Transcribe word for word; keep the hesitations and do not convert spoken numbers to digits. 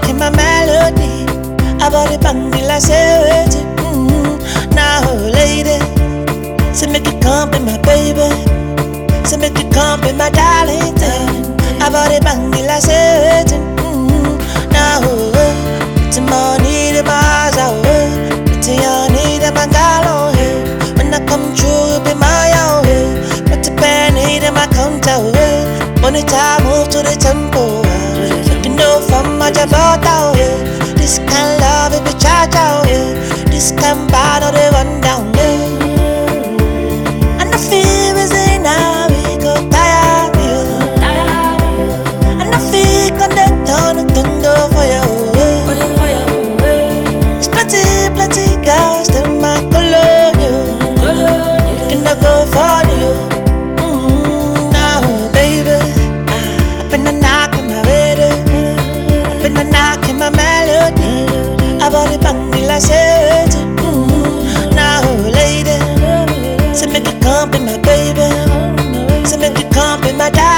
in my melody. I bought it bang la savage. Mm-hmm. Now, lady, so make it come be my baby. So make it come be my darling. I bought it bang la savage. Mm-hmm. Now, it's a money to my house. It's a money to my gallon. When I come true, be my own. But the penny to my counter. When it's time, move to the tempo. You know from my job out. This kind of love, it be charged out. This kind of bottle, they run down. And the fear is in now, we go tired. And the fear can they turn the thunder for you. There's plenty, plenty girls that might color you. Can I go for you? Mm, now, baby, I've been a knock on my radio. I've been a knock in my melody. I bought it bang la savage. Mm, now, lady, so make it come be my baby. So make it come be my dad.